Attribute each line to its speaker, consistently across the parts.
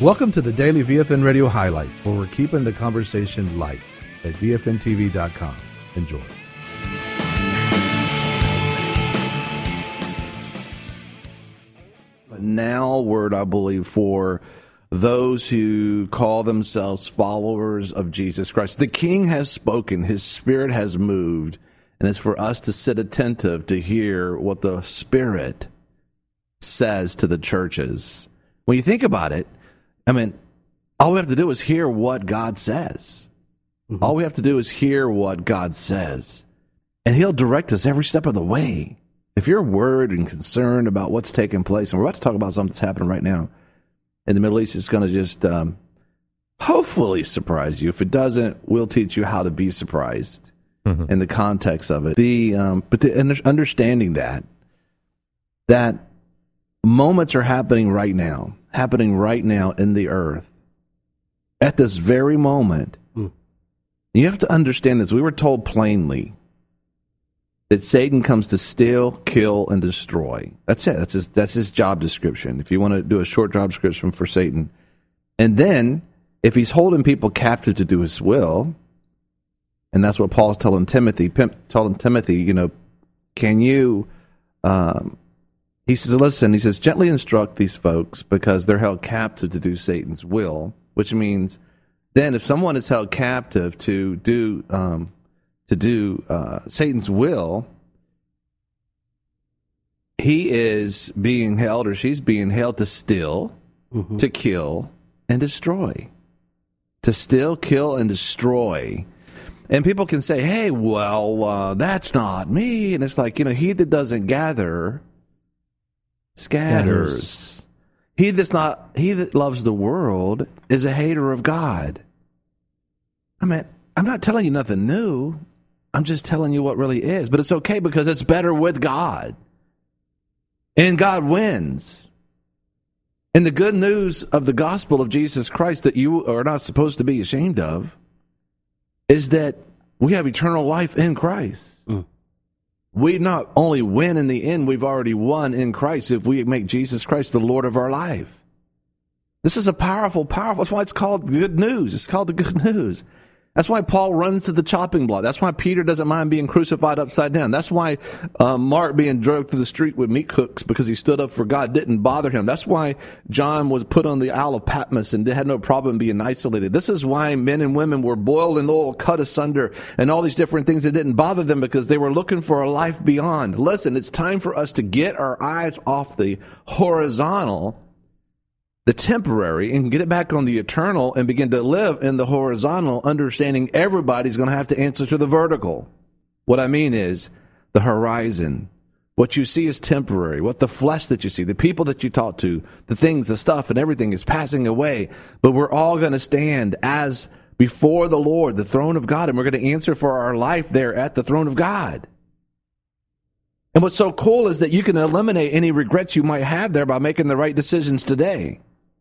Speaker 1: Welcome to the Daily VFN Radio Highlights, where we're keeping the conversation light at VFNTV.com. Enjoy.
Speaker 2: A now word, I believe, for those who call themselves followers of Jesus Christ. The King has spoken, his Spirit has moved, and it's for us to sit attentive to hear what the Spirit says to the churches. When you think about it, I mean, all we have to do is hear what God says. Mm-hmm. All we have to do is hear what God says, and he'll direct us every step of the way. If you're worried and concerned about what's taking place, and we're about to talk about something that's happening right now in the Middle East, it's going to just hopefully surprise you. If it doesn't, we'll teach you how to be surprised in the context of it. Understanding that moments are happening right now in the earth, at this very moment. You have to understand this. We were told plainly that Satan comes to steal, kill, and destroy. That's it. That's his job description. If you want to do a short job description for Satan. And then, if he's holding people captive to do his will, and that's what Paul's telling Timothy, can you, he says, gently instruct these folks because they're held captive to do Satan's will, which means then if someone is held captive to do Satan's will, he is being held, or she's being held to steal, to kill, and destroy. To steal, kill, and destroy. And people can say, hey, well, that's not me. And it's like, he that doesn't gather scatters. He that loves the world is a hater of God. I mean, I'm not telling you nothing new. I'm just telling you what really is. But it's okay because it's better with God. And God wins. And the good news of the gospel of Jesus Christ that you are not supposed to be ashamed of is that we have eternal life in Christ. We not only win in the end, we've already won in Christ if we make Jesus Christ the Lord of our life. This is a powerful, that's why it's called good news. It's called the good news. That's why Paul runs to the chopping block. That's why Peter doesn't mind being crucified upside down. That's why Mark being dragged through the street with meat hooks because he stood up for God didn't bother him. That's why John was put on the Isle of Patmos and had no problem being isolated. This is why men and women were boiled in oil, cut asunder, and all these different things that didn't bother them because they were looking for a life beyond. Listen, it's time for us to get our eyes off the horizontal, the temporary, and get it back on the eternal and begin to live in the horizontal, understanding everybody's going to have to answer to the vertical. What I mean is the horizon. What you see is temporary. What the flesh that you see, the people that you talk to, the things, the stuff, and everything is passing away. But we're all going to stand as before the Lord, the throne of God, and we're going to answer for our life there at the throne of God. And what's so cool is that you can eliminate any regrets you might have there by making the right decisions today.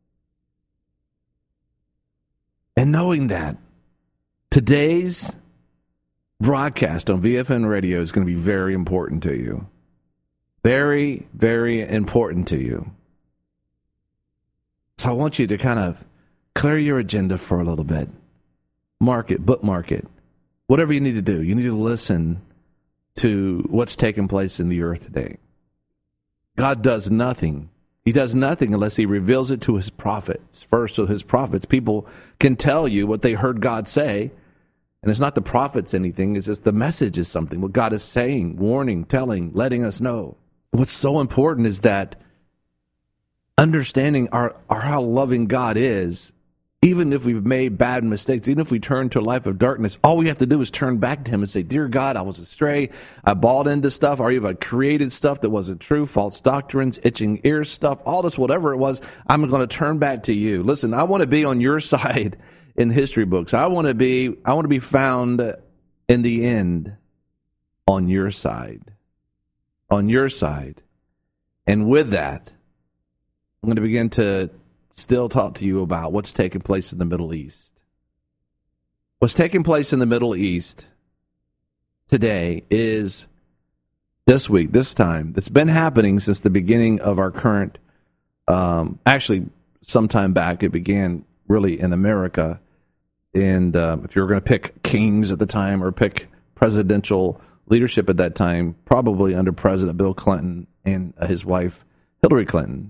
Speaker 2: And knowing that today's broadcast on VFN Radio is going to be very important to you. Very, very important to you. So I want you to kind of clear your agenda for a little bit. Mark it, bookmark it. Whatever you need to do. You need to listen to what's taking place in the earth today. God does nothing. He does nothing unless he reveals it to his prophets first. So his prophets, people can tell you what they heard God say. And it's not the prophets anything. It's just the message is something. What God is saying, warning, telling, letting us know. What's so important is that understanding our how loving God is, even if we've made bad mistakes, even if we turn to a life of darkness, all we have to do is turn back to him and say, dear God, I was astray. I bought into stuff, or even I created stuff that wasn't true, false doctrines, itching ears stuff, all this, whatever it was, I'm going to turn back to you. Listen, I want to be on your side in history books. I want to be found in the end on your side. On your side. And with that, I'm going to begin to still talk to you about what's taking place in the Middle East. What's taking place in the Middle East today is this week, this time. It's been happening since the beginning of our current, actually some time back. It began really in America. And if you were going to pick kings at the time or pick presidential leadership at that time, probably under President Bill Clinton and his wife, Hillary Clinton.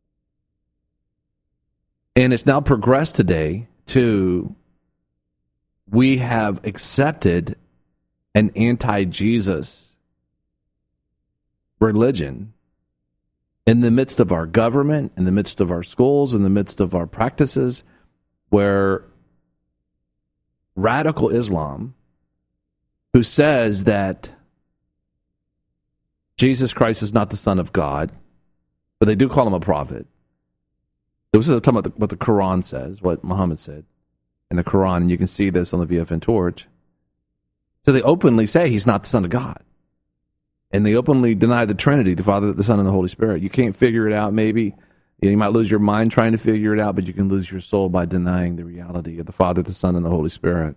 Speaker 2: And it's now progressed today to we have accepted an anti-Jesus religion in the midst of our government, in the midst of our schools, in the midst of our practices, where radical Islam, who says that Jesus Christ is not the Son of God, but they do call him a prophet. This is talking about what the Quran says, what Muhammad said in the Quran, and you can see this on the VFN Torch. So they openly say he's not the Son of God. And they openly deny the Trinity, the Father, the Son, and the Holy Spirit. You can't figure it out, maybe. You might lose your mind trying to figure it out, but you can lose your soul by denying the reality of the Father, the Son, and the Holy Spirit.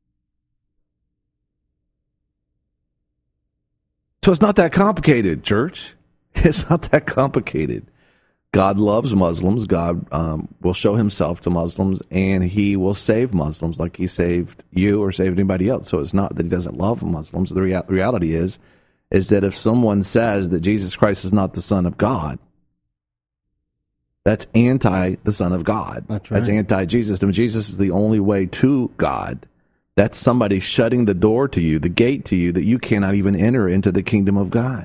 Speaker 2: So it's not that complicated, church. It's not that complicated. God loves Muslims. God will show himself to Muslims, and he will save Muslims like he saved you or saved anybody else. So it's not that he doesn't love Muslims. The reality is that if someone says that Jesus Christ is not the Son of God, that's anti the Son of God.
Speaker 3: That's right.
Speaker 2: That's anti-Jesus. And Jesus is the only way to God. That's somebody shutting the door to you, the gate to you, that you cannot even enter into the kingdom of God.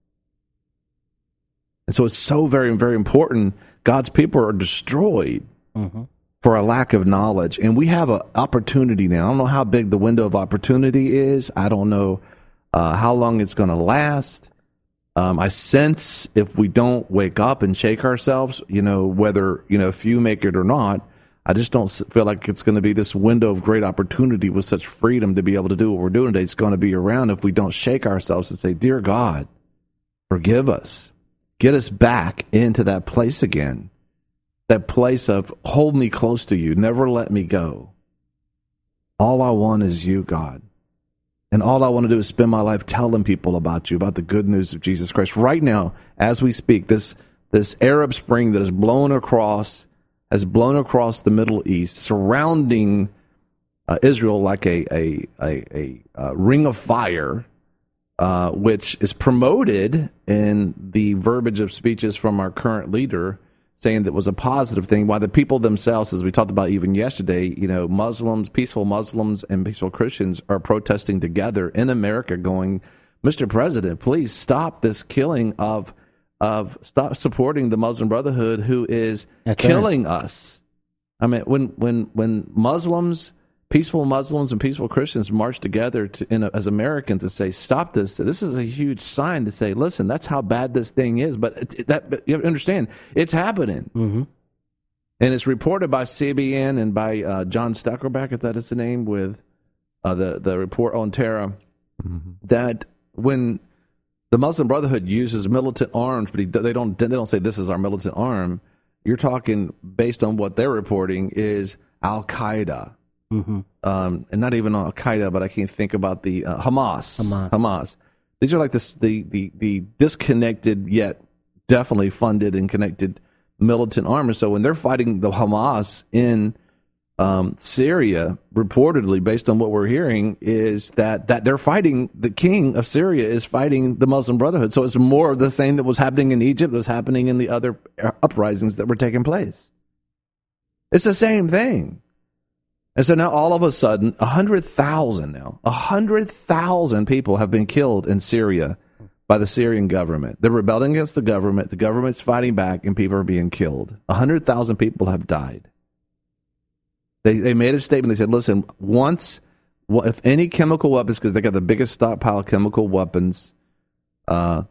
Speaker 2: And so it's so very, very important. God's people are destroyed for a lack of knowledge. And we have an opportunity now. I don't know how big the window of opportunity is. I don't know how long it's going to last. I sense if we don't wake up and shake ourselves, whether, if you make it or not, I just don't feel like it's going to be this window of great opportunity with such freedom to be able to do what we're doing today. It's going to be around if we don't shake ourselves and say, dear God, forgive us. Get us back into that place again. That place of hold me close to you. Never let me go. All I want is you, God. And all I want to do is spend my life telling people about you, about the good news of Jesus Christ. Right now, as we speak, this Arab Spring that has blown across the Middle East, surrounding Israel like a ring of fire, which is promoted in the verbiage of speeches from our current leader, saying that was a positive thing, while the people themselves, as we talked about even yesterday, Muslims, peaceful Muslims and peaceful Christians are protesting together in America going, Mr. President, please stop this killing stop supporting the Muslim Brotherhood who is killing us. I mean, when Muslims, peaceful Muslims and peaceful Christians march together as Americans to say, stop this. This is a huge sign to say, listen, that's how bad this thing is. But you have to understand, it's happening. Mm-hmm. And it's reported by CBN and by John Stackelbeck, if that is the name, with the report on terror, that when the Muslim Brotherhood uses militant arms, but they don't say this is our militant arm, you're talking, based on what they're reporting, is Al-Qaeda. Mm-hmm. And not even Al Qaeda, but I can't think about the Hamas. These are like the disconnected yet definitely funded and connected militant army. So when they're fighting the Hamas in Syria, reportedly, based on what we're hearing, is that they're fighting, the king of Syria is fighting the Muslim Brotherhood. So it's more of the same that was happening in Egypt, was happening in the other uprisings that were taking place. It's the same thing. And so now all of a sudden, 100,000 people have been killed in Syria by the Syrian government. They're rebelling against the government. The government's fighting back, and people are being killed. 100,000 people have died. They made a statement. They said, listen, if any chemical weapons, because they got the biggest stockpile of chemical weapons, in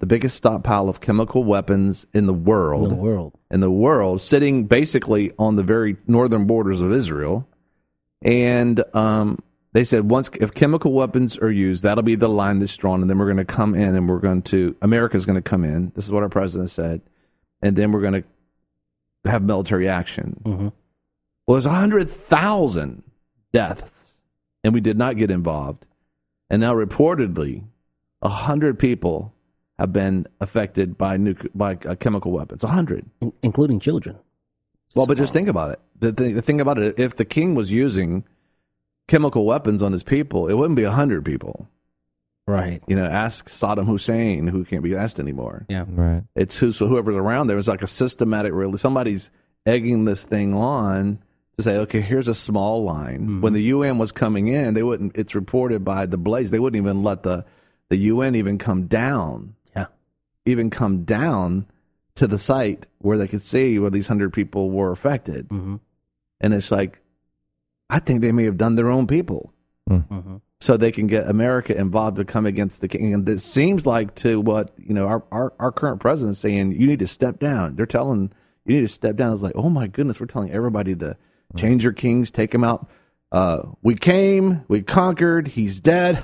Speaker 2: the world, sitting basically on the very northern borders of Israel. And they said, if chemical weapons are used, that'll be the line that's drawn, and then we're going to come in, and America's going to come in. This is what our president said. And then we're going to have military action. Mm-hmm. Well, there's 100,000 deaths, and we did not get involved. And now reportedly, 100 people have been affected by chemical weapons. 100.
Speaker 3: Including children.
Speaker 2: Well, but just think about it. The thing about it, if the king was using chemical weapons on his people, it wouldn't be 100 people.
Speaker 3: Right.
Speaker 2: Ask Saddam Hussein, who can't be asked anymore.
Speaker 3: Yeah.
Speaker 4: Right.
Speaker 2: It's whoever's around there. It's like a systematic, really. Somebody's egging this thing on to say, okay, here's a small line. Mm-hmm. When the UN was coming in, it's reported by the Blaze, they wouldn't even let the UN even come down.
Speaker 3: Yeah.
Speaker 2: Even come down to the site where they could see where these 100 people were affected.
Speaker 3: Mm-hmm.
Speaker 2: And it's like, I think they may have done their own people.
Speaker 3: Mm-hmm.
Speaker 2: So they can get America involved to come against the king. And it seems like to what, our current president saying, you need to step down. They're telling you need to step down. It's like, oh my goodness, we're telling everybody to change your kings, take him out. We came, we conquered, he's dead.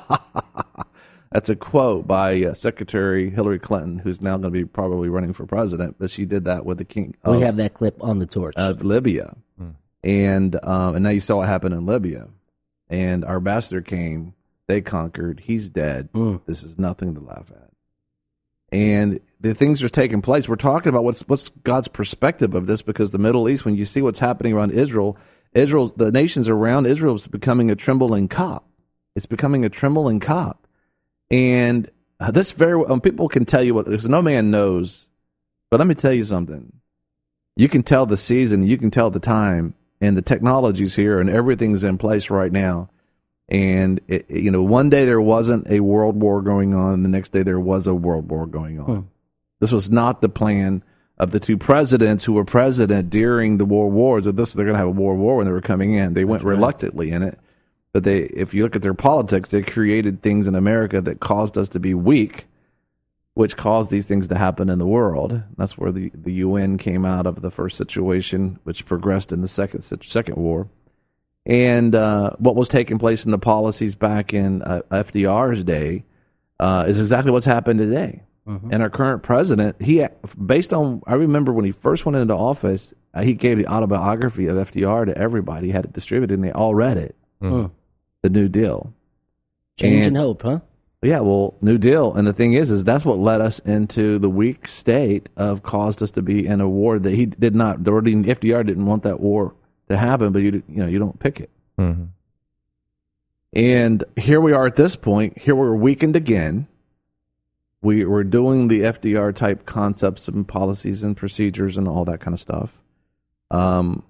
Speaker 2: That's a quote by Secretary Hillary Clinton, who's now going to be probably running for president. But she did that with the king.
Speaker 3: We have that clip on the torch
Speaker 2: of Libya, and now you saw what happened in Libya. And our ambassador came, they conquered, he's dead. This is nothing to laugh at. And the things that are taking place, we're talking about what's God's perspective of this, because the Middle East, when you see what's happening around the nations around Israel is becoming a trembling cup. It's becoming a trembling cup. And people can tell you because no man knows, but let me tell you something. You can tell the season, you can tell the time, and the technology's here, and everything's in place right now. And one day there wasn't a world war going on, and the next day there was a world war going on. This was not the plan of the two presidents who were president during the world wars. They're going to have a world war when they were coming in. They went reluctantly in it, but if you look at their politics, they created things in America that caused us to be weak, which caused these things to happen in the world. That's where the UN came out of the first situation, which progressed in the second war. And what was taking place in the policies back in FDR's day is exactly what's happened today. Mm-hmm. And our current president, I remember when he first went into office, he gave the autobiography of FDR to everybody. He had it distributed, and they all read it. Mm-hmm. The New Deal.
Speaker 3: Change and hope, huh?
Speaker 2: Yeah, well, New Deal. And the thing is that's what led us into the weak state of caused us to be in a war that he did not, FDR didn't want that war to happen, but you don't pick it.
Speaker 4: Mm-hmm.
Speaker 2: And here we are at this point. Here we're weakened again. We're doing the FDR type concepts and policies and procedures and all that kind of stuff. And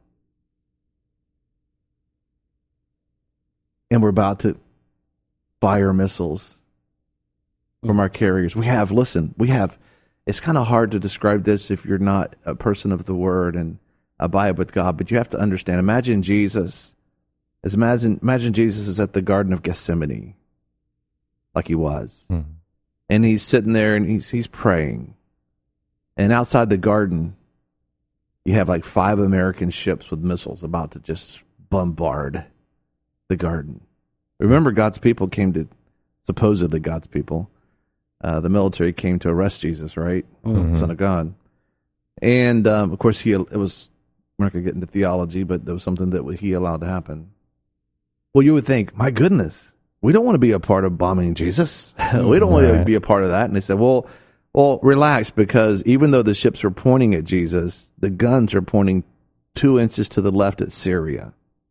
Speaker 2: we're about to fire missiles from our carriers. It's kind of hard to describe this if you're not a person of the word and abide with God, but you have to understand. Imagine Jesus is at the Garden of Gethsemane, like he was, and he's sitting there and he's praying, and outside the garden, you have like 5 American ships with missiles about to just bombard the garden. Remember, God's people supposedly God's people. The military came to arrest Jesus, right? Mm-hmm. Son of God. And, of course, we're not going to get into theology, but there was something that he allowed to happen. Well, you would think, my goodness, we don't want to be a part of bombing Jesus. We don't want to be a part of that. And they said, well, relax, because even though the ships are pointing at Jesus, the guns are pointing 2 inches to the left at Syria.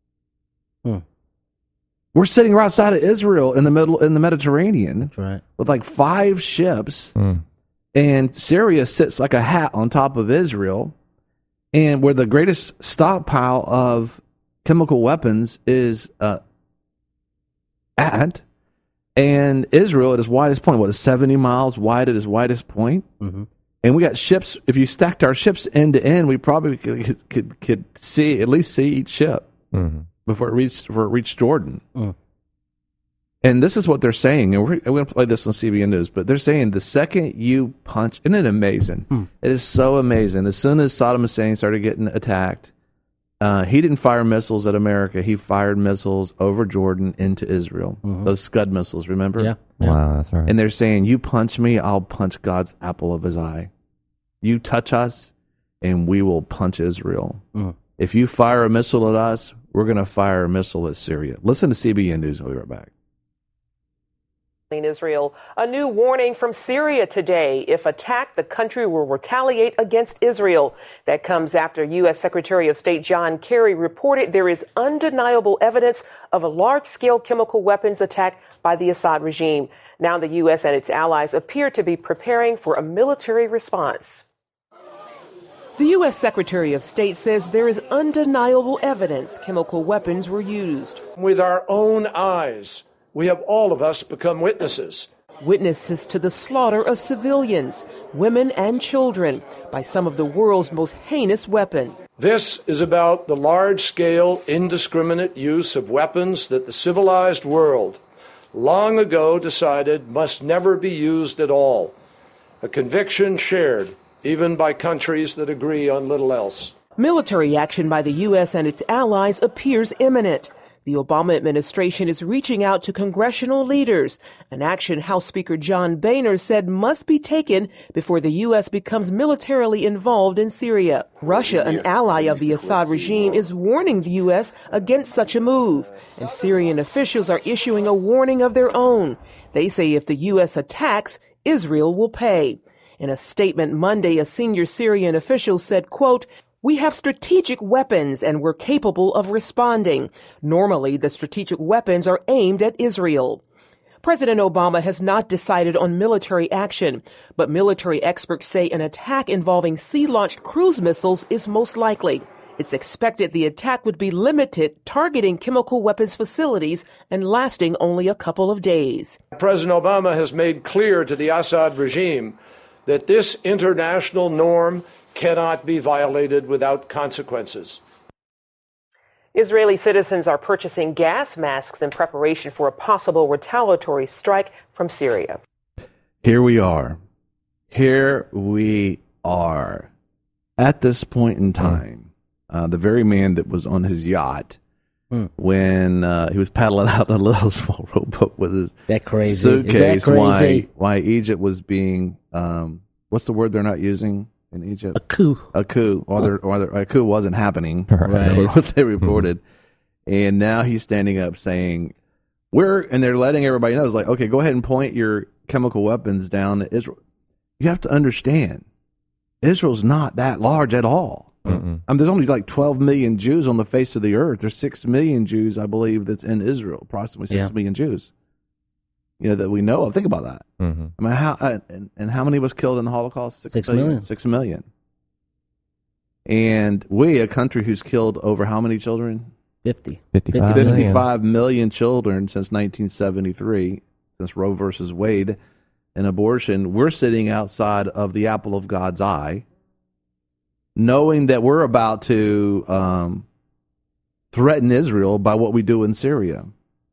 Speaker 2: We're sitting right outside of Israel in the Mediterranean.
Speaker 3: That's right.
Speaker 2: With like 5 ships, and Syria sits like a hat on top of Israel, and where the greatest stockpile of chemical weapons is at, and Israel at its widest point, is 70 miles wide at its widest point? Mm-hmm. And we got ships. If you stacked our ships end to end, we probably could at least see each ship. Mm-hmm. Before it reached Jordan. And this is what they're saying, and we're going to play this on CBN News, but they're saying the second you punch, isn't it amazing? It is so amazing. As soon as Saddam Hussein started getting attacked, he didn't fire missiles at America. He fired missiles over Jordan into Israel. Mm-hmm. Those Scud missiles, remember?
Speaker 3: Yeah.
Speaker 4: Wow, that's right.
Speaker 2: And they're saying, you punch me, I'll punch God's apple of his eye. You touch us, and we will punch Israel. If you fire a missile at us, we're going to fire a missile at Syria. Listen to CBN News. We'll be right back.
Speaker 4: Israel. A new warning from Syria today. If attacked, the country will retaliate against Israel. That comes after U.S. Secretary of State John Kerry reported there is undeniable evidence of a large-scale chemical weapons attack by the Assad regime. Now the U.S. and its allies appear to be preparing for a military response. The U.S. Secretary of State says there is undeniable evidence chemical weapons were used.
Speaker 5: With our own eyes, we have all of us become witnesses.
Speaker 4: Witnesses to the slaughter of civilians, women and children, by some of the world's most heinous weapons.
Speaker 5: This is about the large-scale, indiscriminate use of weapons that the civilized world long ago decided must never be used at all. A conviction shared even by countries that agree on little else.
Speaker 4: Military action by the U.S. and its allies appears imminent. The Obama administration is reaching out to congressional leaders, an action House Speaker John Boehner said must be taken before the U.S. becomes militarily involved in Syria. Russia, an ally of the Assad regime, is warning the U.S. against such a move, and Syrian officials are issuing a warning of their own. They say if the U.S. attacks, Israel will pay. In a statement Monday, a senior Syrian official said, quote, "We have strategic weapons and we're capable of responding. Normally, the strategic weapons are aimed at Israel." President Obama has not decided on military action, but military experts say an attack involving sea-launched cruise missiles is most likely. It's expected the attack would be limited, targeting chemical weapons facilities and lasting only a couple of days.
Speaker 5: President Obama has made clear to the Assad regime that this international norm cannot be violated without consequences.
Speaker 4: Israeli citizens are purchasing gas masks in preparation for a possible retaliatory strike from Syria.
Speaker 2: Here we are. Here we are. At this point in time, the very man that was on his yacht when he was paddling out in a little small rowboat with his suitcase, why Egypt was being, what's the word they're not using in Egypt?
Speaker 3: A coup.
Speaker 2: A coup. Or a coup wasn't happening.
Speaker 3: Right.
Speaker 2: What they reported. And now he's standing up saying, and they're letting everybody know, it's like, okay, go ahead and point your chemical weapons down at Israel. You have to understand, Israel's not that large at all. There's only like 12 million Jews on the face of the earth. There's 6 million Jews, I believe, that's in Israel. Approximately 6 million Jews. That we know of. Think about that. I mean, how many was killed in the Holocaust?
Speaker 3: 6 million.
Speaker 2: 6 million. And we, a country who's killed over how many children? 55 million children since 1973, since Roe versus Wade, and abortion. We're sitting outside of the apple of God's eye, knowing that we're about to threaten Israel by what we do in Syria.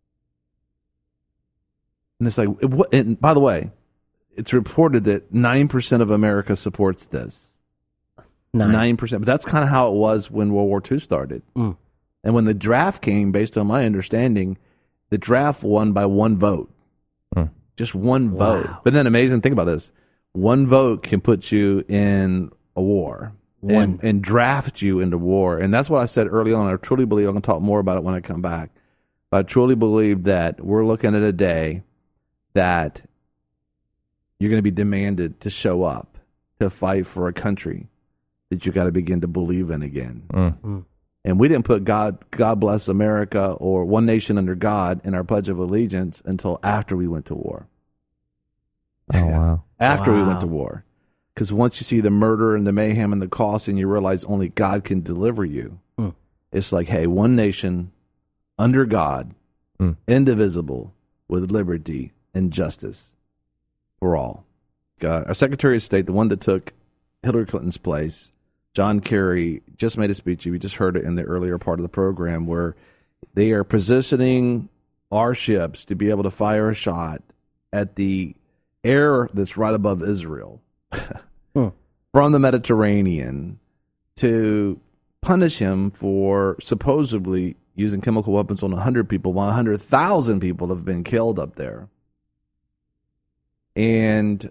Speaker 2: And it's like, and by the way, it's reported that 9% of America supports this. 9%. But that's kind of how it was when World War II started. And when the draft came, based on my understanding, the draft won by one vote. Just one vote. But then amazing, think about this. One vote can put you in a war. And draft you into war. And that's what I said early on. I truly believe, I'm going to talk more about it when I come back. But I truly believe that we're looking at a day that you're going to be demanded to show up, to fight for a country that you got to begin to believe in again. And we didn't put God bless America or one nation under God in our Pledge of Allegiance until after we went to war.
Speaker 6: Oh, wow.
Speaker 2: After we went to war. Because once you see the murder and the mayhem and the cost and you realize only God can deliver you, it's like, hey, one nation under God, indivisible, with liberty and justice for all. Our Secretary of State, the one that took Hillary Clinton's place, John Kerry, just made a speech. We just heard it in the earlier part of the program, where they are positioning our ships to be able to fire a shot at the air that's right above Israel from the Mediterranean to punish him for supposedly using chemical weapons on 100 people, while 100,000 people have been killed up there. And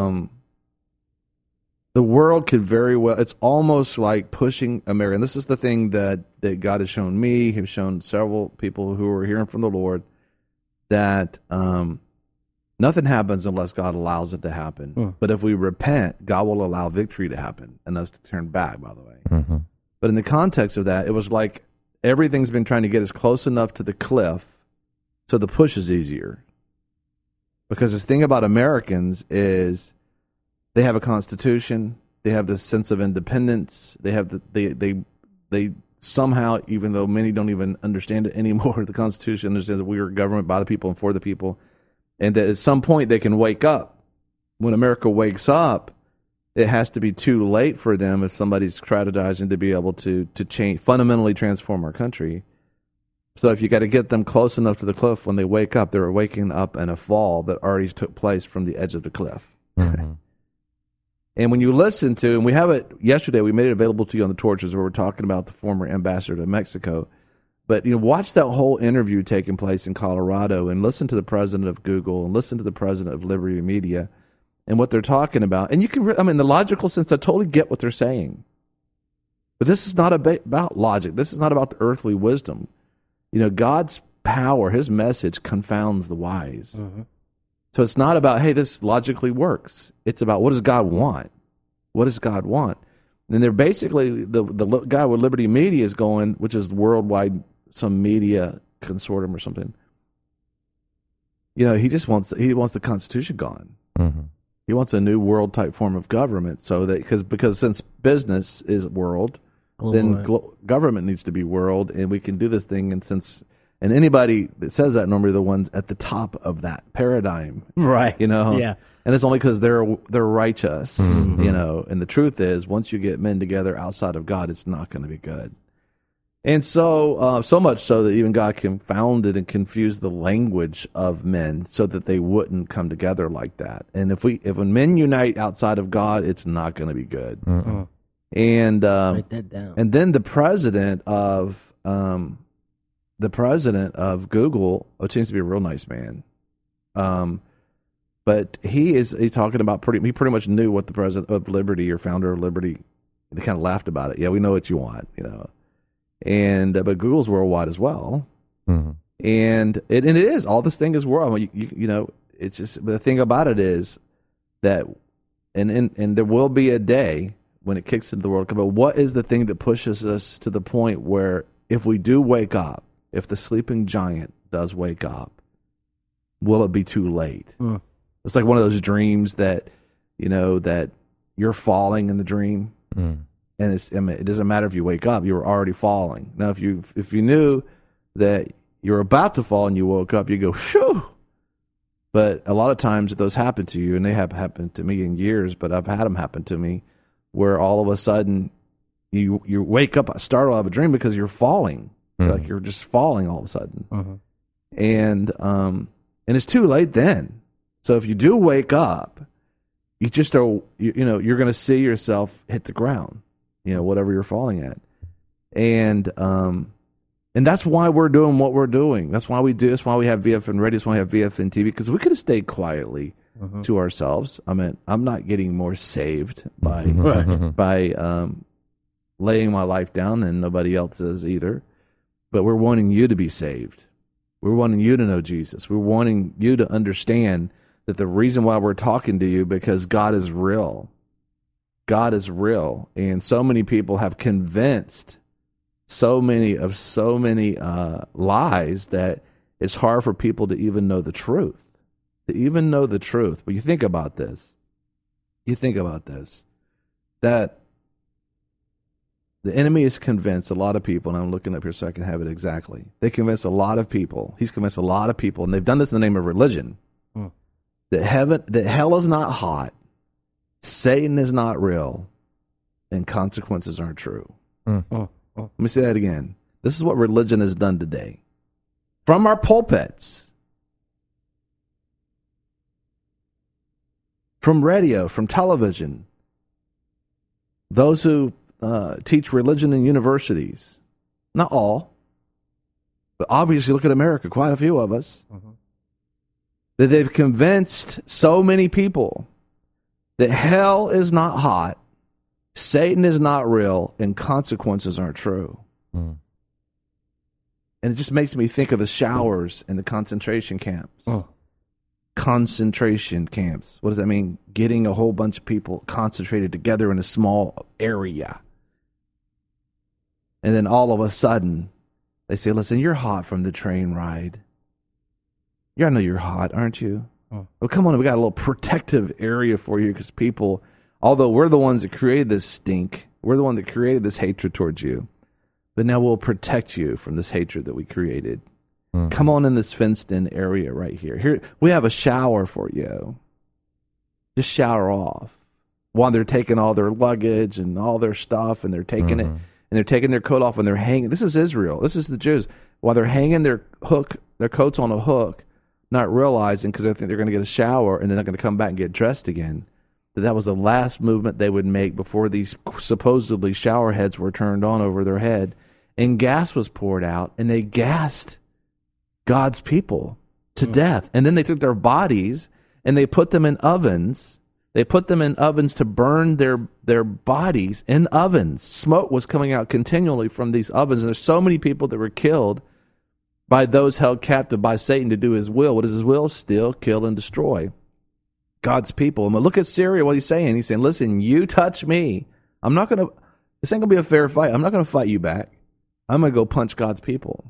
Speaker 2: the world could very well, it's almost like pushing America. And this is the thing that God has shown me, has shown several people who are hearing from the Lord, that Nothing happens unless God allows it to happen. But if we repent, God will allow victory to happen and us to turn back, by the way.
Speaker 6: Mm-hmm.
Speaker 2: But in the context of that, it was like everything's been trying to get us close enough to the cliff so the push is easier. Because the thing about Americans is they have a constitution, they have this sense of independence, they have they somehow, even though many don't even understand it anymore, the Constitution understands that we are government by the people and for the people, and that at some point they can wake up. When America wakes up, it has to be too late for them if somebody's strategizing to be able to change, fundamentally transform our country. So if you got to get them close enough to the cliff when they wake up, they're waking up in a fall that already took place from the edge of the cliff.
Speaker 6: Mm-hmm.
Speaker 2: And when you listen to, and we have it yesterday, we made it available to you on the Torches where we're talking about the former ambassador to Mexico. But watch that whole interview taking place in Colorado and listen to the president of Google and listen to the president of Liberty Media and what they're talking about. And you can, the logical sense, I totally get what they're saying. But this is not about logic. This is not about the earthly wisdom. God's power, his message confounds the wise. Mm-hmm. So it's not about, hey, this logically works. It's about, what does God want? What does God want? And they're basically, the guy with Liberty Media is going, which is worldwide, some media consortium or something. He just wants the Constitution gone. Mm-hmm. He wants a new world type form of government, so that because since business is world, then government needs to be world, and we can do this thing. And anybody that says that normally the ones at the top of that paradigm,
Speaker 3: right?
Speaker 2: Yeah. And it's only because they're righteous, And the truth is, once you get men together outside of God, it's not going to be good. And so, so much so that even God confounded and confused the language of men so that they wouldn't come together like that. And if when men unite outside of God, it's not going to be good. Mm-mm. And
Speaker 3: write that down.
Speaker 2: And then the president of Google, seems to be a real nice man. But he's talking about he pretty much knew what the president of Liberty or founder of Liberty, they kind of laughed about it. Yeah, we know what you want, And but Google's worldwide as well. Mm-hmm. And it is, all this thing is world. It's just, but the thing about it is that and there will be a day when it kicks into the world. But what is the thing that pushes us to the point where if we do wake up, if the sleeping giant does wake up, will it be too late? Mm. It's like one of those dreams that, that you're falling in the dream. Mm. And it doesn't matter if you wake up, you were already falling. Now, if you knew that you were about to fall and you woke up, you go, shoo! But a lot of times those happen to you, and they have happened to me in years, but I've had them happen to me, where all of a sudden you wake up, startled out of a dream because you're falling. Mm-hmm. Like you're just falling all of a sudden. Mm-hmm. And it's too late then. So if you do wake up, you just are, you're going to see yourself hit the ground, whatever you're falling at. And that's why we're doing what we're doing. That's why we do. That's why we have VFN Radio. That's why we have VFN TV, because we could have stayed quietly to ourselves. I'm not getting more saved by laying my life down, and nobody else is either. But we're wanting you to be saved. We're wanting you to know Jesus. We're wanting you to understand that the reason why we're talking to you, because God is real. God is real. And so many people have convinced so many lies that it's hard for people to even know the truth. But you think about this. That the enemy is convinced a lot of people, and I'm looking up here so I can have it exactly. They convince a lot of people. He's convinced a lot of people, and they've done this in the name of religion, that hell is not hot, Satan is not real, and consequences aren't true. Let me say that again. This is what religion has done today. From our pulpits, from radio, from television, those who teach religion in universities, not all, but obviously look at America, quite a few of us, that they've convinced so many people that hell is not hot, Satan is not real, and consequences aren't true. And it just makes me think of the showers in the concentration camps. concentration camps. What does that mean? Getting a whole bunch of people concentrated together in a small area. And then all of a sudden, they say, listen, you're hot from the train ride. Yeah, I know you're hot, aren't you? Oh. Well, come on, we got a little protective area for you because people, although we're the ones that created this stink, we're the one that created this hatred towards you, but now we'll protect you from this hatred that we created. Mm-hmm. Come on in this fenced-in area right here. Here, we have a shower for you. Just shower off while they're taking all their luggage and all their stuff, and they're taking it, and they're taking their coat off, and they're hanging. This is Israel. This is the Jews. While they're hanging their coats on a hook, not realizing because they think they're going to get a shower and then they're going to come back and get dressed again, that was the last movement they would make before these supposedly shower heads were turned on over their head, and gas was poured out, and they gassed God's people to death. And then they took their bodies and they put them in ovens. They put them in ovens to burn their bodies in ovens. Smoke was coming out continually from these ovens, and there's so many people that were killed by those held captive by Satan to do his will. What is his will? Steal, kill, and destroy God's people. And look at Syria, what he's saying. He's saying, listen, you touch me. This ain't going to be a fair fight. I'm not going to fight you back. I'm going to go punch God's people.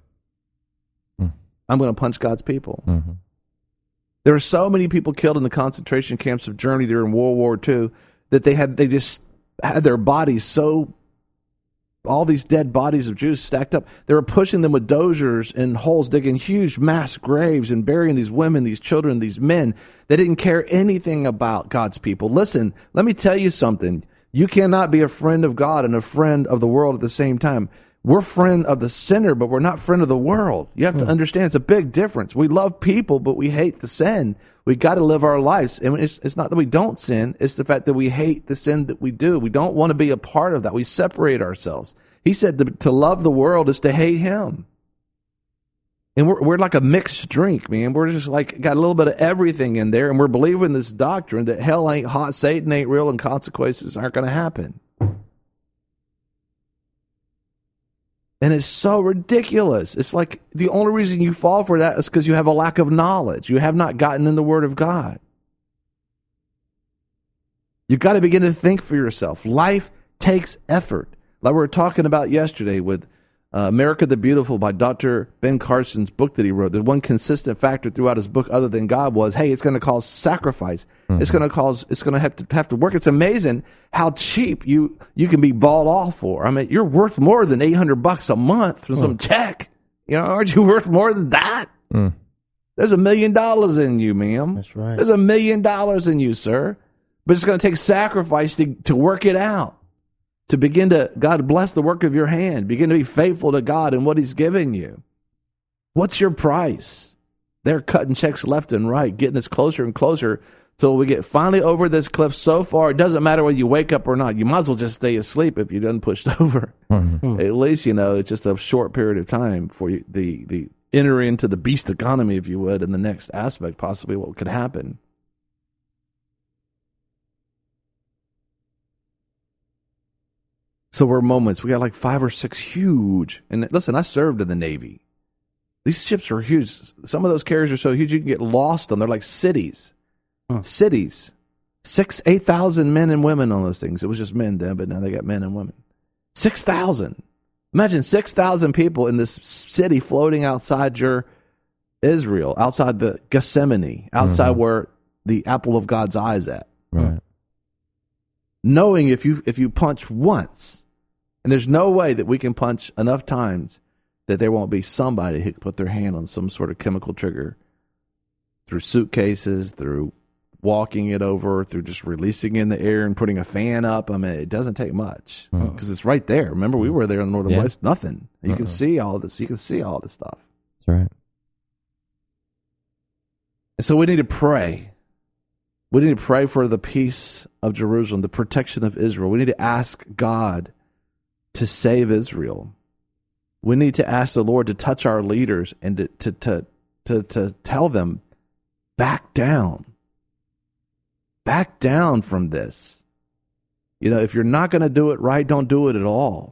Speaker 2: I'm going to punch God's people. Mm-hmm. There were so many people killed in the concentration camps of Germany during World War II that they just had their bodies all these dead bodies of Jews stacked up. They were pushing them with dozers and holes, digging huge mass graves and burying these women, these children, these men. They didn't care anything about God's people. Listen, let me tell you something. You cannot be a friend of God and a friend of the world at the same time. We're friend of the sinner, but we're not friend of the world. You have to understand it's a big difference. We love people, but we hate the sin. We got to live our lives. And it's not that we don't sin. It's the fact that we hate the sin that we do. We don't want to be a part of that. We separate ourselves. He said to love the world is to hate him. And we're like a mixed drink, man. We're just like got a little bit of everything in there, and we're believing this doctrine that hell ain't hot, Satan ain't real, and consequences aren't going to happen. And it's so ridiculous. It's like the only reason you fall for that is because you have a lack of knowledge. You have not gotten in the Word of God. You've got to begin to think for yourself. Life takes effort. Like we were talking about yesterday with America the Beautiful by Dr. Ben Carson's book that he wrote. The one consistent factor throughout his book other than God was, hey, it's going to cause sacrifice. Mm-hmm. It's going to have to work. It's amazing how cheap you can be bought off for. I mean, you're worth more than $800 a month from some check. You know, aren't you worth more than that? Mm. There's $1 million in you, ma'am.
Speaker 3: That's right.
Speaker 2: There's $1 million in you, sir. But it's going to take sacrifice to work it out. To begin to, God bless the work of your hand. Begin to be faithful to God and what he's given you. What's your price? They're cutting checks left and right, getting us closer and closer till we get finally over this cliff so far. It doesn't matter whether you wake up or not. You might as well just stay asleep if you're done pushed over. Mm-hmm. At least, it's just a short period of time for you, the enter into the beast economy, if you would, and the next aspect, possibly what could happen. So we're moments. We got like 5 or 6 huge. And listen, I served in the Navy. These ships are huge. Some of those carriers are so huge you can get lost on. They're like cities. Cities. 8,000 men and women on those things. It was just men then, but now they got men and women. 6,000. Imagine 6,000 people in this city floating outside your Israel, outside the Gethsemane, outside where the apple of God's eye is at.
Speaker 6: Right.
Speaker 2: Knowing if you punch once, and there's no way that we can punch enough times that there won't be somebody who can put their hand on some sort of chemical trigger through suitcases, through walking it over, through just releasing in the air and putting a fan up. I mean, it doesn't take much because it's right there. Remember, we were there in the Northern West, nothing. You can see all this. You can see all this stuff.
Speaker 6: That's right.
Speaker 2: And so we need to pray. We need to pray for the peace of Jerusalem, the protection of Israel. We need to ask God to save Israel. We need to ask the Lord to touch our leaders and to tell them, back down. Back down from this. If you're not going to do it right, don't do it at all.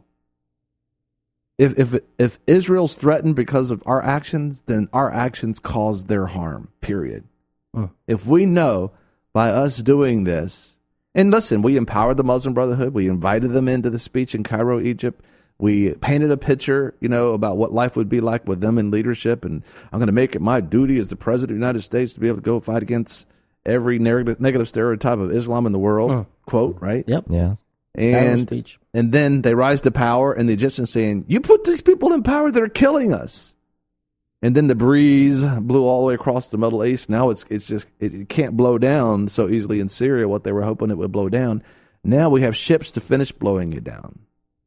Speaker 2: If Israel's threatened because of our actions, then our actions cause their harm, period. If we know by us doing this, and listen, we empowered the Muslim Brotherhood. We invited them into the speech in Cairo, Egypt. We painted a picture, about what life would be like with them in leadership. And I'm going to make it my duty as the President of the United States to be able to go fight against every negative stereotype of Islam in the world. Quote, right?
Speaker 3: Yep.
Speaker 6: Yeah.
Speaker 2: And then they rise to power, and the Egyptians saying, "You put these people in power that are killing us." And then the breeze blew all the way across the Middle East. Now it can't blow down so easily in Syria, what they were hoping it would blow down. Now we have ships to finish blowing it down.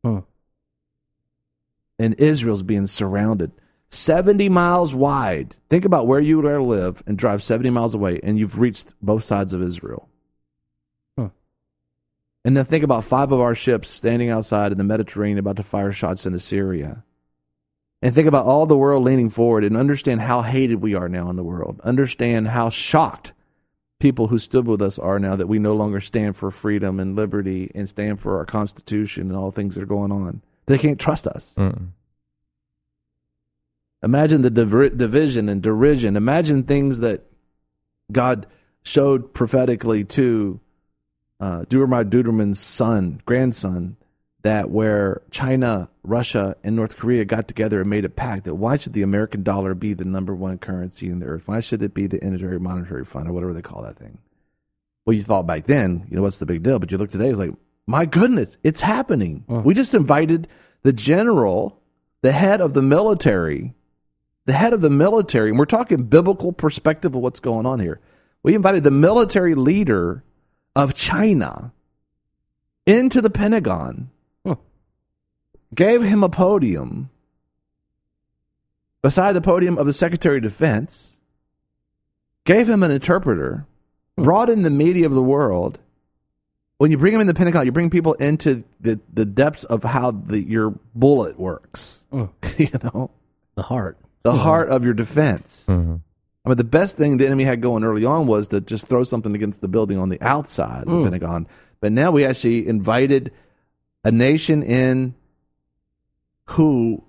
Speaker 2: And Israel's being surrounded 70 miles wide. Think about where you would live and drive 70 miles away, and you've reached both sides of Israel. And then think about 5 of our ships standing outside in the Mediterranean about to fire shots into Syria. And think about all the world leaning forward and understand how hated we are now in the world. Understand how shocked people who stood with us are now that we no longer stand for freedom and liberty and stand for our Constitution and all things that are going on. They can't trust us. Imagine the division and derision. Imagine things that God showed prophetically to Duderman's grandson, that where China, Russia, and North Korea got together and made a pact that why should the American dollar be the number one currency in the earth? Why should it be the International Monetary Fund or whatever they call that thing? Well, you thought back then, what's the big deal? But you look today, it's like, my goodness, it's happening. We just invited the general, the head of the military, and we're talking biblical perspective of what's going on here. We invited the military leader of China into the Pentagon, gave him a podium beside the podium of the Secretary of Defense, gave him an interpreter, brought in the media of the world. When you bring them in the Pentagon, you bring people into the depths of how your bullet works.
Speaker 3: The heart.
Speaker 2: The heart of your defense. I mean, the best thing the enemy had going early on was to just throw something against the building on the outside of the Pentagon. But now we actually invited a nation in whose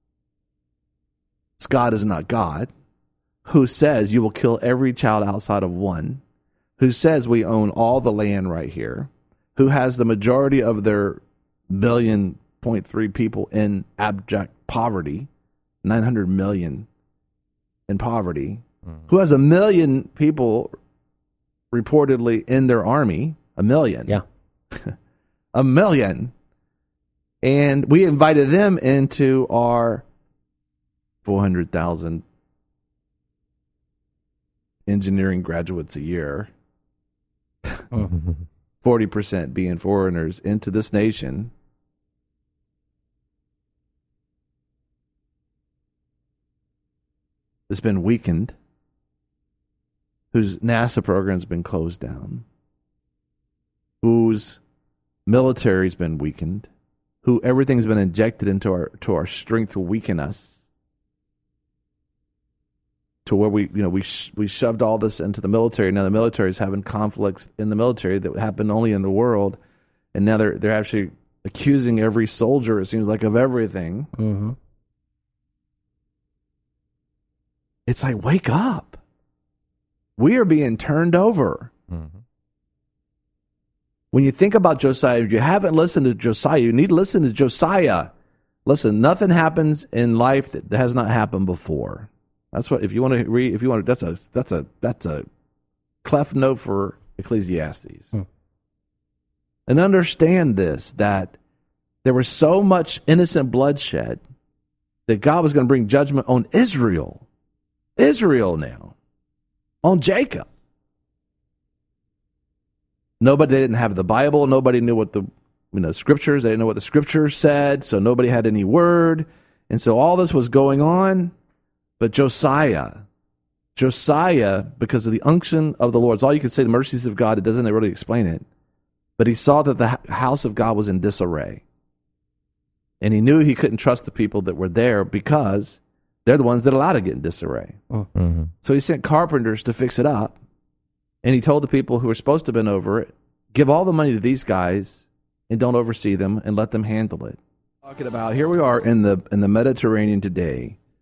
Speaker 2: God is not God, who says you will kill every child outside of one, who says we own all the land right here, who has the majority of their 1.3 billion people in abject poverty, 900 million in poverty, who has 1 million people reportedly in their army, 1 million.
Speaker 3: Yeah.
Speaker 2: 1 million. And we invited them into our 400,000 engineering graduates a year, 40% being foreigners, into this nation. It's been weakened, whose NASA program's been closed down, whose military's been weakened, who everything's been injected into our strength to weaken us, to where we shoved all this into the military. Now the military is having conflicts in the military that happen only in the world, and now they're actually accusing every soldier, it seems like, of everything. It's like, wake up. We are being turned over. When you think about Josiah, if you haven't listened to Josiah, you need to listen to Josiah. Listen, nothing happens in life that has not happened before. That's what, if you want to read, that's a cleft note for Ecclesiastes. And understand this, that there was so much innocent bloodshed that God was going to bring judgment on Israel. Israel now. On Jacob. Nobody didn't have the Bible. Nobody knew what the scriptures. They didn't know what the scriptures said. So nobody had any word. And so all this was going on. But Josiah, because of the unction of the Lord, it's all you can say, the mercies of God. It doesn't really explain it. But he saw that the house of God was in disarray. And he knew he couldn't trust the people that were there because they're the ones that allowed it to get in disarray. So he sent carpenters to fix it up. And he told the people who were supposed to have been over it, give all the money to these guys and don't oversee them and let them handle it. Talking about, here we are in the Mediterranean today,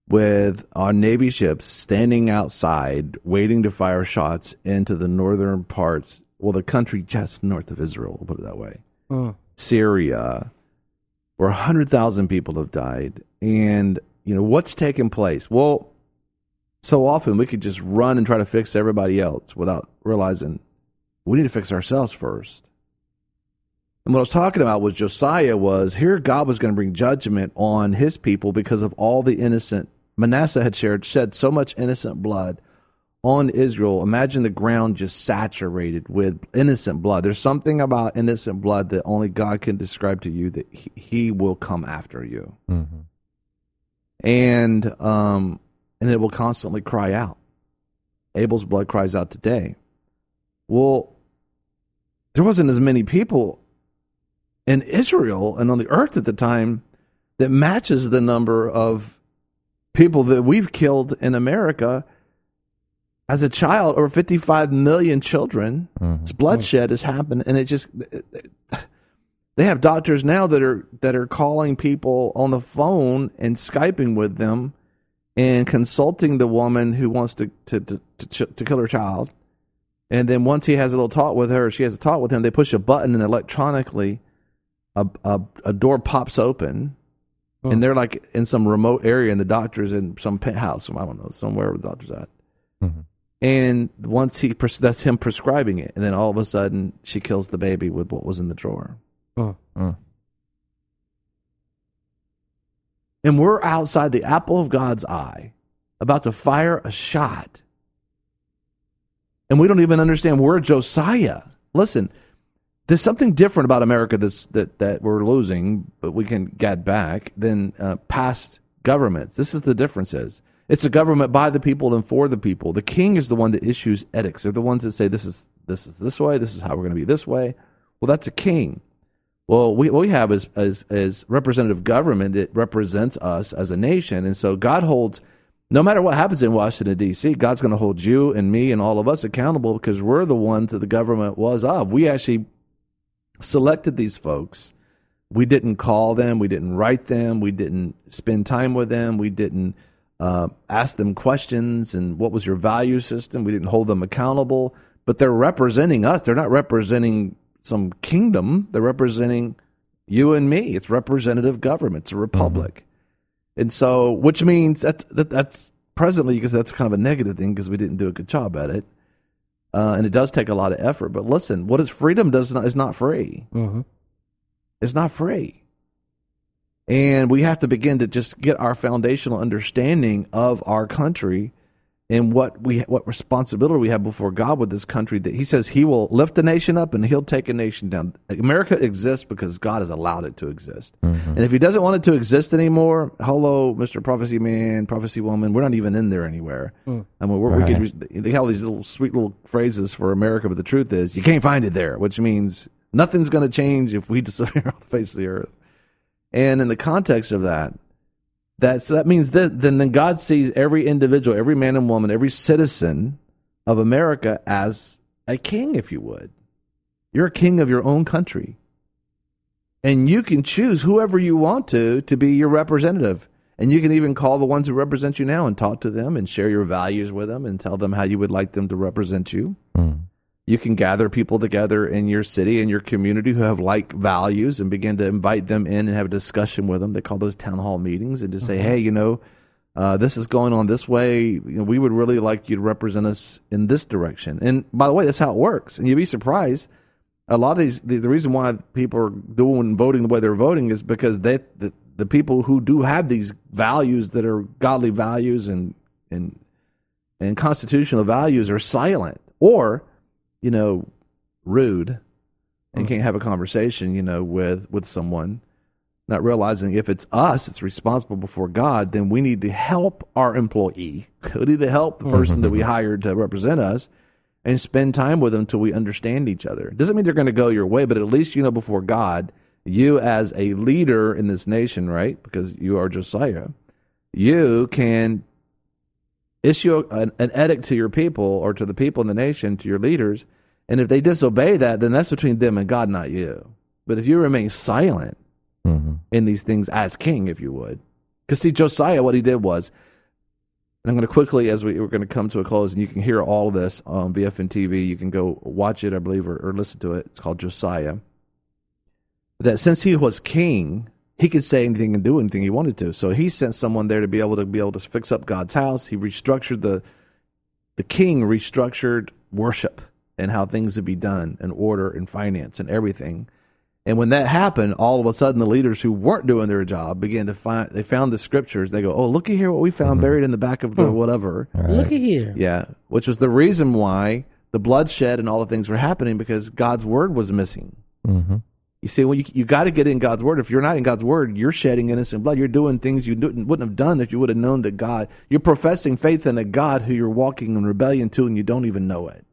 Speaker 2: with our Navy ships standing outside, waiting to fire shots into the northern parts, well, the country just north of Israel, we'll put it that way, Syria, where 100,000 people have died. And, what's taken place? Well, so often we could just run and try to fix everybody else without realizing we need to fix ourselves first. And what I was talking about was Josiah was, here God was going to bring judgment on his people because of all the innocent. Manasseh had shed so much innocent blood on Israel. Imagine the ground just saturated with innocent blood. There's something about innocent blood that only God can describe to you, that he will come after you.
Speaker 6: Mm-hmm.
Speaker 2: And it will constantly cry out. Abel's blood cries out today. Well, there wasn't as many people in Israel and on the earth at the time that matches the number of people that we've killed in America as a child. Over 55 million children. This bloodshed has happened, and they have doctors now that are calling people on the phone and Skyping with them and consulting the woman who wants to kill her child. And then once he has a little talk with her, she has a talk with him, they push a button and electronically a door pops open, and they're like in some remote area, and the doctor's in some penthouse, I don't know, somewhere where the doctor's at.
Speaker 6: Mm-hmm.
Speaker 2: And once that's him prescribing it, and then all of a sudden she kills the baby with what was in the drawer. And we're outside the apple of God's eye, about to fire a shot. And we don't even understand we're Josiah. Listen, there's something different about America that we're losing, but we can get back, than past governments. This is the difference is. It's a government by the people and for the people. The king is the one that issues edicts. They're the ones that say this is this way, this is how we're going to be this way. Well, that's a king. Well, what we have is representative government that represents us as a nation. And so God holds, no matter what happens in Washington, D.C., God's going to hold you and me and all of us accountable because we're the ones that the government was of. We actually selected these folks. We didn't call them. We didn't write them. We didn't spend time with them. We didn't ask them questions and what was your value system. We didn't hold them accountable. But they're representing us. They're not representing some kingdom. They're representing you and me. It's representative government. It's a republic. Mm-hmm. And so, which means that's presently, because that's kind of a negative thing because we didn't do a good job at it. And it does take a lot of effort. But listen, what is freedom is not free.
Speaker 3: Mm-hmm.
Speaker 2: It's not free. And we have to begin to just get our foundational understanding of our country and what responsibility we have before God with this country, that he says he will lift the nation up and he'll take a nation down. America exists because God has allowed it to exist. Mm-hmm. And if he doesn't want it to exist anymore, hello, Mr. Prophecy Man, Prophecy Woman, we're not even in there anywhere. I mean, they have all these little sweet little phrases for America, but the truth is you can't find it there, which means nothing's going to change if we disappear off the face of the earth. And in the context of that means that then God sees every individual, every man and woman, every citizen of America as a king, if you would. You're a king of your own country. And you can choose whoever you want to be your representative. And you can even call the ones who represent you now and talk to them and share your values with them and tell them how you would like them to represent you. You can gather people together in your city and your community who have like values and begin to invite them in and have a discussion with them. They call those town hall meetings, and just say, hey, this is going on this way. We would really like you to represent us in this direction. And by the way, that's how it works. And you'd be surprised. A lot of these, the reason why people are doing voting the way they're voting is because the people who do have these values that are godly values and constitutional values are silent or rude and can't have a conversation, with someone, not realizing if it's us, it's responsible before God, then we need to help our employee. We need to help the person that we hired to represent us and spend time with them until we understand each other. Doesn't mean they're going to go your way, but at least before God, you as a leader in this nation, right, because you are Josiah, you can issue an edict to your people or to the people in the nation, to your leaders, and if they disobey that, then that's between them and God, not you. But if you remain silent in these things as king, if you would. Because see, Josiah, what he did was, And I'm going to quickly, as we're going to come to a close, and you can hear all of this on BFN TV. You can go watch it, I believe, or listen to it. It's called Josiah. That since he was king, he could say anything and do anything he wanted to. So he sent someone there to be able to fix up God's house. He restructured the king restructured worship and how things would be done, and order and finance and everything. And when that happened, all of a sudden the leaders who weren't doing their job began to they found the scriptures. They go, oh, looky here what we found buried in the back of the whatever.
Speaker 3: Right. Looky here.
Speaker 2: Yeah, which was the reason why the bloodshed and all the things were happening, because God's word was missing.
Speaker 6: Mm-hmm.
Speaker 2: You see, well, you got to get in God's word. If you're not in God's word, you're shedding innocent blood. You're doing things you wouldn't have done if you would have known that God. You're professing faith in a God who you're walking in rebellion to, and you don't even know it.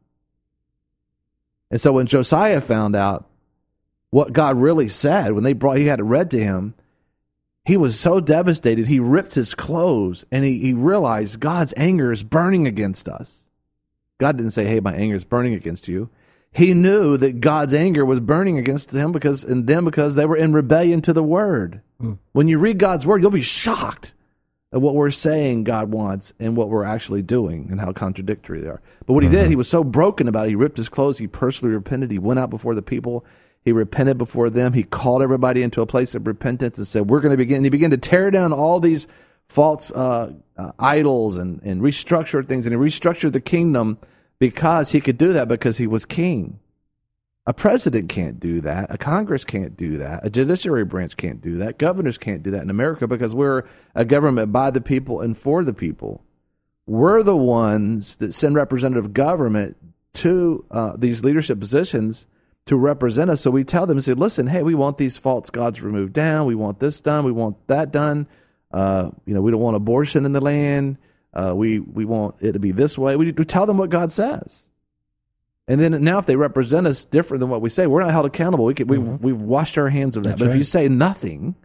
Speaker 2: And so when Josiah found out what God really said, when he had it read to him, he was so devastated, he ripped his clothes, and he realized God's anger is burning against us. God didn't say, hey, my anger is burning against you. He knew that God's anger was burning against them because they were in rebellion to the word. When you read God's word, you'll be shocked at what we're saying God wants and what we're actually doing and how contradictory they are. But what he did, he was so broken about it, he ripped his clothes, he personally repented, he went out before the people, he repented before them, he called everybody into a place of repentance and said, we're going to begin. And he began to tear down all these false idols and restructure things, and he restructured the kingdom because he could do that because he was king. A president can't do that. A Congress can't do that. A judiciary branch can't do that. Governors can't do that in America because we're a government by the people and for the people. We're the ones that send representative government to these leadership positions to represent us. So we tell them and say, listen, hey, we want these false gods removed down. We want this done. We want that done. We don't want abortion in the land. We want it to be this way. We tell them what God says. And then now if they represent us different than what we say, we're not held accountable. We've washed our hands of that.
Speaker 3: That's
Speaker 2: But
Speaker 3: right.
Speaker 2: if you say nothing,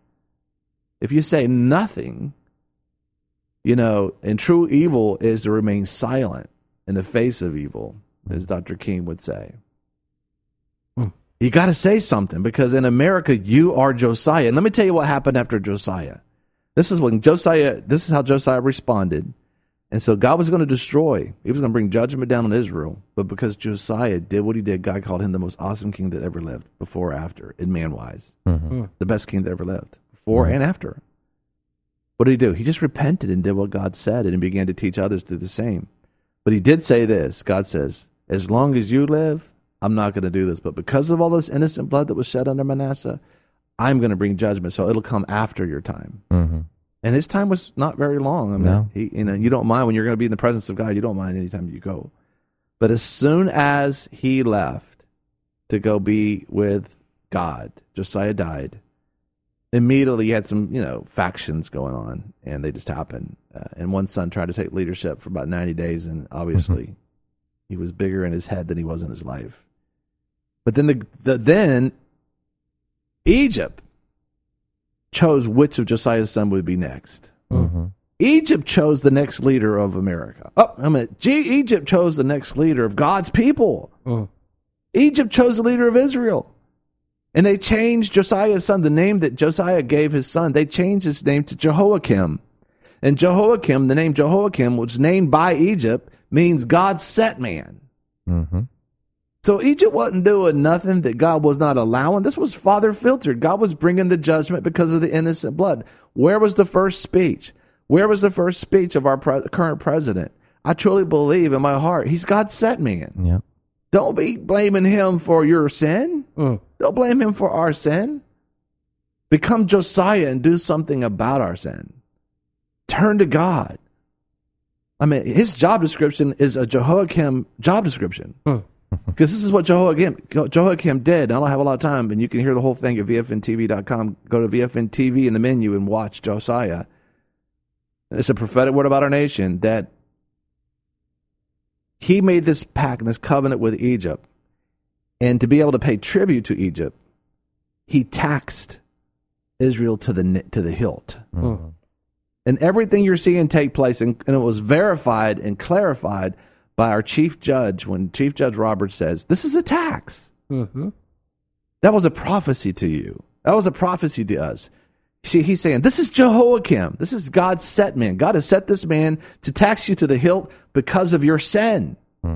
Speaker 2: and true evil is to remain silent in the face of evil, as Dr. King would say. You got to say something, because in America, you are Josiah. And let me tell you what happened after Josiah. This is how Josiah responded. And so God was going to destroy. He was going to bring judgment down on Israel. But because Josiah did what he did, God called him the most awesome king that ever lived, before or after, in man-wise. The best king that ever lived, before and after. What did he do? He just repented and did what God said, and he began to teach others to do the same. But he did say this. God says, as long as you live, I'm not going to do this. But because of all this innocent blood that was shed under Manasseh, I'm going to bring judgment. So it'll come after your time.
Speaker 6: Mm-hmm.
Speaker 2: And his time was not very long. I mean,
Speaker 6: No.
Speaker 2: You don't mind when you're going to be in the presence of God. You don't mind any time you go. But as soon as he left to go be with God, Josiah died. Immediately, he had some, factions going on, and they just happened. And one son tried to take leadership for about 90 days, and obviously, he was bigger in his head than he was in his life. But then, then Egypt chose which of Josiah's son would be next.
Speaker 6: Mm-hmm.
Speaker 2: Egypt chose the next leader of America. Egypt chose the next leader of God's people. Egypt chose the leader of Israel. And they changed Josiah's son, the name that Josiah gave his son. They changed his name to Jehoiakim. And Jehoiakim, the name Jehoiakim, which was named by Egypt, means God's set man.
Speaker 6: Mm-hmm.
Speaker 2: So Egypt wasn't doing nothing that God was not allowing. This was father filtered. God was bringing the judgment because of the innocent blood. Where was the first speech? Where was the first speech of our current president? I truly believe in my heart he's God's set man.
Speaker 6: Yep.
Speaker 2: Don't be blaming him for your sin. Don't blame him for our sin. Become Josiah and do something about our sin. Turn to God. I mean, his job description is a Jehoiakim job description. Because this is what Jehoiakim did. I don't have a lot of time, and you can hear the whole thing at VFNTV.com. Go to VFN TV in the menu and watch Josiah. It's a prophetic word about our nation that he made this pact and this covenant with Egypt. And to be able to pay tribute to Egypt, he taxed Israel to the hilt.
Speaker 6: Mm-hmm.
Speaker 2: And everything you're seeing take place, and it was verified and clarified by our chief judge when Chief Judge Roberts says, this is a tax. That was a prophecy to you. That was a prophecy to us. See, he's saying, this is Jehoiakim. This is God's set man. God has set this man to tax you to the hilt because of your sin.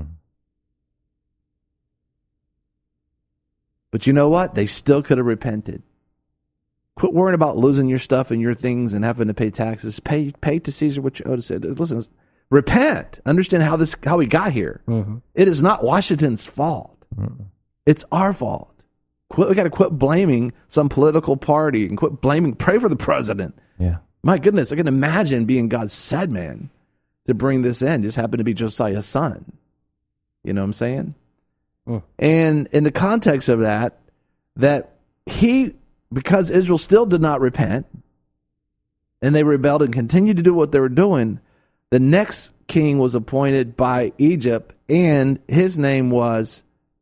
Speaker 2: But you know what? They still could have repented. Quit worrying about losing your stuff and your things and having to pay taxes. Pay to Caesar what you owe to Caesar. Listen, repent. Understand how we got here. Mm-hmm. It is not Washington's fault. Mm-hmm. It's our fault. We got to quit blaming some political party and pray for the president.
Speaker 6: Yeah.
Speaker 2: My goodness, I can imagine being God's said man to bring this in. Just happened to be Josiah's son. You know what I'm saying? And in the context of that because Israel still did not repent, and they rebelled and continued to do what they were doing, the next king was appointed by Egypt, and his name was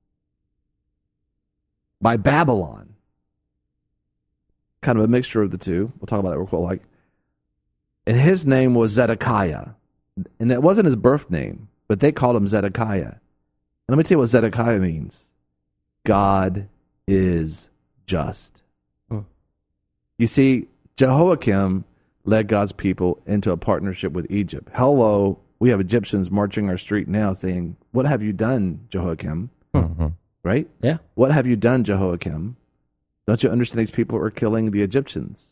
Speaker 2: by Babylon. Kind of a mixture of the two. We'll talk about that real quick. And his name was Zedekiah. And it wasn't his birth name, but they called him Zedekiah. And let me tell you what Zedekiah means. God is just. You see, Jehoiakim led God's people into a partnership with Egypt. Hello, we have Egyptians marching our street now saying, what have you done, Jehoiakim? Mm-hmm. Right?
Speaker 3: Yeah.
Speaker 2: What have you done, Jehoiakim? Don't you understand these people are killing the Egyptians?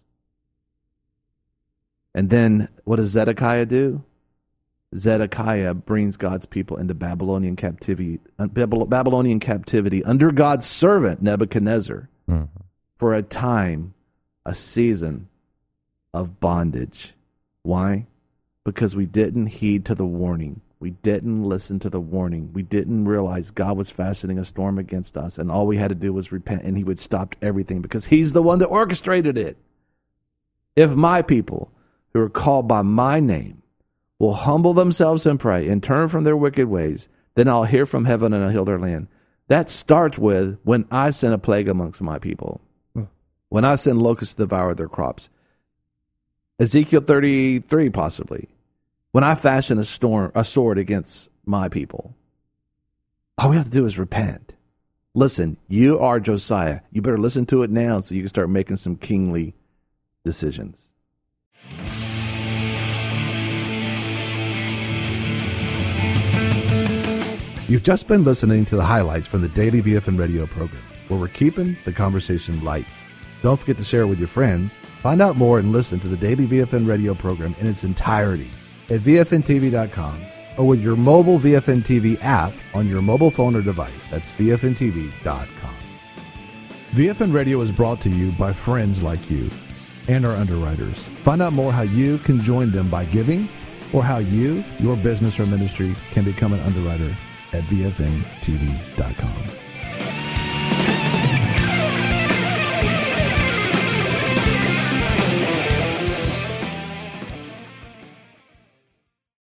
Speaker 2: And then what does Zedekiah do? Zedekiah brings God's people into Babylonian captivity under God's servant, Nebuchadnezzar, for a time, a season of bondage. Why? Because we didn't heed to the warning. We didn't listen to the warning. We didn't realize God was fashioning a storm against us, and all we had to do was repent, and he would stop everything because he's the one that orchestrated it. If my people, who are called by my name, will humble themselves and pray and turn from their wicked ways, then I'll hear from heaven and I'll heal their land. That starts with when I send a plague amongst my people. When I send locusts to devour their crops. Ezekiel 33, possibly. When I fashion a sword against my people. All we have to do is repent. Listen, you are Josiah. You better listen to it now so you can start making some kingly decisions.
Speaker 1: You've just been listening to the highlights from the Daily VFN Radio program, where we're keeping the conversation light. Don't forget to share it with your friends. Find out more and listen to the Daily VFN Radio program in its entirety at VFNTV.com or with your mobile VFN TV app on your mobile phone or device. That's VFNTV.com. VFN Radio is brought to you by friends like you and our underwriters. Find out more how you can join them by giving or how you, your business or ministry can become an underwriter at VFNTV.com.